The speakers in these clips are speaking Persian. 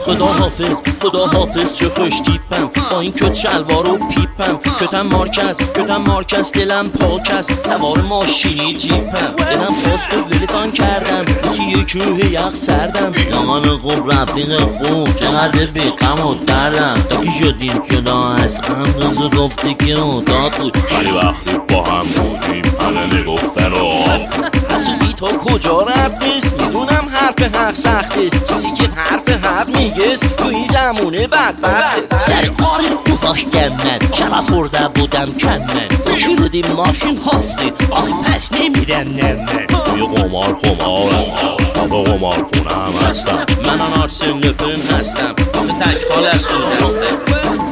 خدا حافظ خدا حافظ چه خوش تیپم با این کت شلوار و پیپم کتم مارکس دلم پاکس سوار ماشینی جیپم دلم خواست و ولتان کردم چی یکی یخ سردم یامان خوب رفیق خوب چقدر بیقم و دردم تا کی شدیم جدا از هم روزو گفته که اتاق بود ولی وقتی با هم بودیم همه میگفتن حسودی تا کجا رفتیست میدونم حرف حق سختیست کسی که حرف میگست توی زمونه بدبختیست سر کار گذاشتم من شرف ورده بودم کمن شروعی ماشین خواستی آخی پس نمیرم نمن توی قمار هستم با قمار خونم هستم من آنارسن لپن هستم آخه تک خال از تو دستم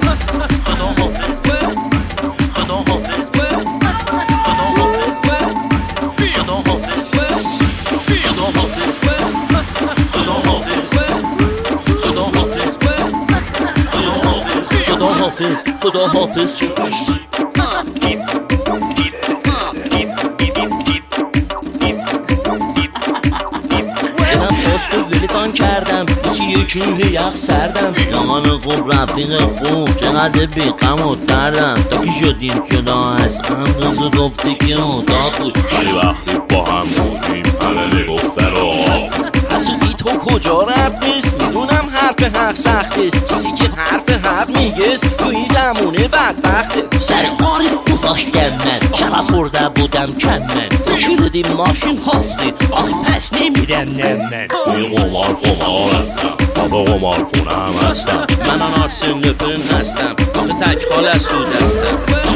خدا حافظ چه خوشی دلم خواست و ولتان کردم چی یکی یخ سردم یامان خوب رفیق خوب چقدر بیقم و دردم تا کی شدیم جدا از هم روزو گفته که اتاق بود ولی وقتی با هم بودیم همه میگفتن حسودی تو کجا رفتیست میدونم حرف حق سختیست کسی که حرف میگست توی زمونه بدبختیست سر کار گذاشتم من شرف ورده بودم کمن شروعی ماشین خواستی آخی پس نمیرم نمن توی قمار هستم با قمار خونم هستم من آنارسن لپن هستم آخه تک خال از تو دستم